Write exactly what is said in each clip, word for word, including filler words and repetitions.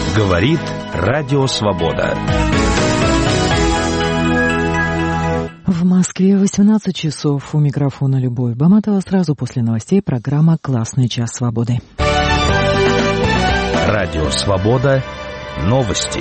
Говорит Радио Свобода. В Москве восемнадцать часов. У микрофона Любовь Баматова. Сразу после новостей программа «Классный час свободы». Радио Свобода. Новости.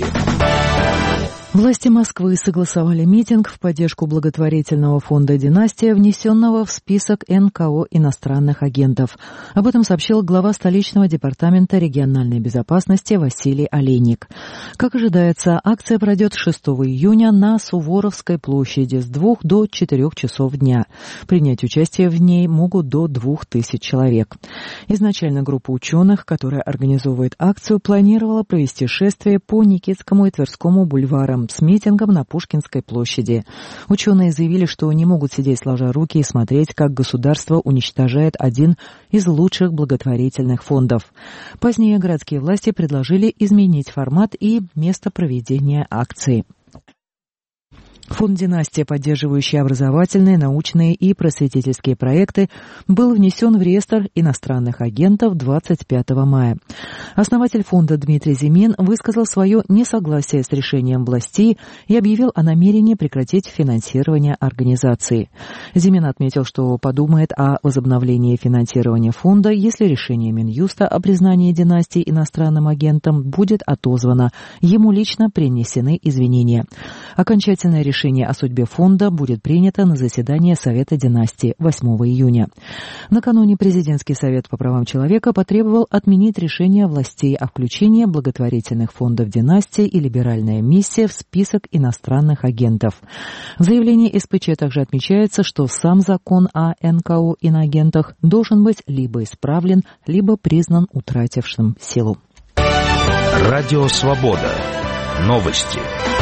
Власти Москвы согласовали митинг в поддержку благотворительного фонда «Династия», внесенного в список эн ка о иностранных агентов. Об этом сообщил глава столичного департамента региональной безопасности Василий Олейник. Как ожидается, акция пройдет шестого июня на Суворовской площади с двух до четырех часов дня. Принять участие в ней могут до двух тысяч человек. Изначально группа ученых, которая организовывает акцию, планировала провести шествие по Никитскому и Тверскому бульварам с митингом на Пушкинской площади. Ученые заявили, что не могут сидеть сложа руки и смотреть, как государство уничтожает один из лучших благотворительных фондов. Позднее городские власти предложили изменить формат и место проведения акции. Фонд «Династия», поддерживающий образовательные, научные и просветительские проекты, был внесен в реестр иностранных агентов двадцать пятого мая. Основатель фонда Дмитрий Зимин высказал свое несогласие с решением властей и объявил о намерении прекратить финансирование организации. Зимин отметил, что подумает о возобновлении финансирования фонда, если решение Минюста о признании «Династии» иностранным агентом будет отозвано. Ему лично принесены извинения. Окончательное решение Решение о судьбе фонда будет принято на заседании Совета династии восьмого июня. Накануне Президентский совет по правам человека потребовал отменить решение властей о включении благотворительных фондов династии и либеральная миссия в список иностранных агентов. В заявлении эс пэ че также отмечается, что сам закон о эн ка о иноагентах должен быть либо исправлен, либо признан утратившим силу. Радио Свобода. Новости.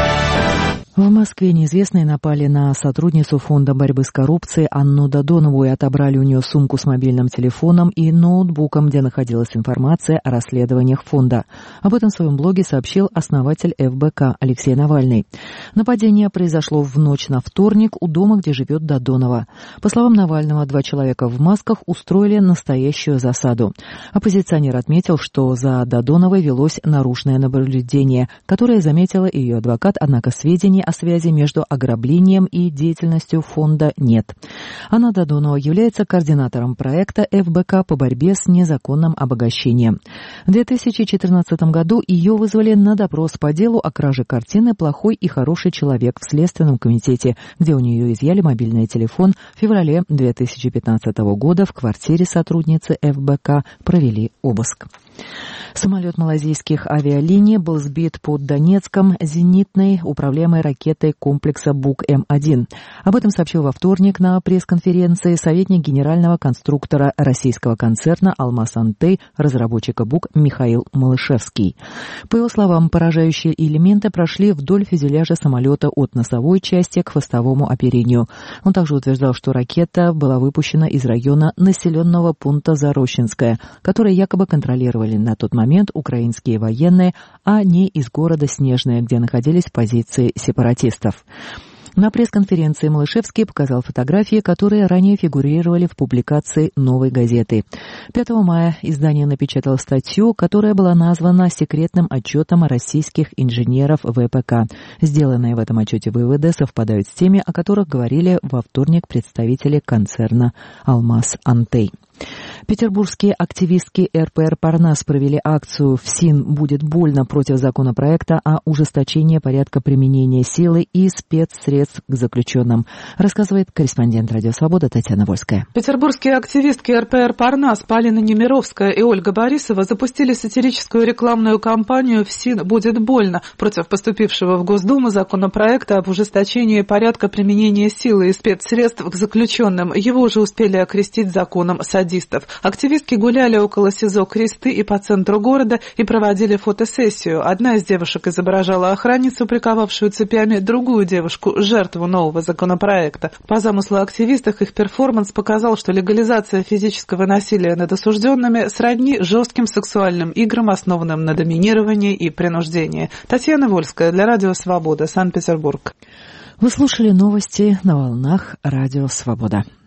В Москве неизвестные напали на сотрудницу фонда борьбы с коррупцией Анну Додонову и отобрали у нее сумку с мобильным телефоном и ноутбуком, где находилась информация о расследованиях фонда. Об этом в своем блоге сообщил основатель эф бэ ка Алексей Навальный. Нападение произошло в ночь на вторник у дома, где живет Додонова. По словам Навального, два человека в масках устроили настоящую засаду. Оппозиционер отметил, что за Додоновой велось наружное наблюдение, которое заметила ее адвокат, однако сведений о связи между ограблением и деятельностью фонда нет. Анна Додонова является координатором проекта эф бэ ка по борьбе с незаконным обогащением. В две тысячи четырнадцатом году ее вызвали на допрос по делу о краже картины «Плохой и хороший человек» в Следственном комитете, где у нее изъяли мобильный телефон. В феврале две тысячи пятнадцатого года в квартире сотрудницы эф бэ ка провели обыск. Самолет малайзийских авиалиний был сбит под Донецком зенитной управляемой ракетой комплекса Бук эм один. Об этом сообщил во вторник на пресс-конференции советник генерального конструктора российского концерна «Алмаз Антей», разработчика Бук Михаил Малышевский. По его словам, поражающие элементы прошли вдоль фюзеляжа самолета от носовой части к хвостовому оперению. Он также утверждал, что ракета была выпущена из района населенного пункта Зарощинское, который якобы контролировали на тот момент украинские военные, а не из города Снежное, где находились позиции сепаратистов. На пресс-конференции Малышевский показал фотографии, которые ранее фигурировали в публикации «Новой газеты». пятого мая издание напечатало статью, которая была названа секретным отчетом российских инженеров вэ пэ ка. Сделанные в этом отчете выводы совпадают с теми, о которых говорили во вторник представители концерна «Алмаз Антей». Петербургские активистки эр пэ эр «Парнас» провели акцию «ФСИН будет больно» против законопроекта о ужесточении порядка применения силы и спецсредств к заключенным, рассказывает корреспондент «Радио Свобода» Татьяна Вольская. Петербургские активистки эр пэ эр «Парнас» Полина Немировская и Ольга Борисова запустили сатирическую рекламную кампанию «ФСИН будет больно» против поступившего в Госдуму законопроекта об ужесточении порядка применения силы и спецсредств к заключенным. Его уже успели окрестить законом садистов. Активистки гуляли около СИЗО Кресты и по центру города и проводили фотосессию. Одна из девушек изображала охранницу, приковавшую цепями, другую девушку – жертву нового законопроекта. По замыслу активистов их перформанс показал, что легализация физического насилия над осужденными сродни жестким сексуальным играм, основанным на доминировании и принуждении. Татьяна Вольская для Радио Свобода, Санкт-Петербург. Вы слушали новости на волнах Радио Свобода.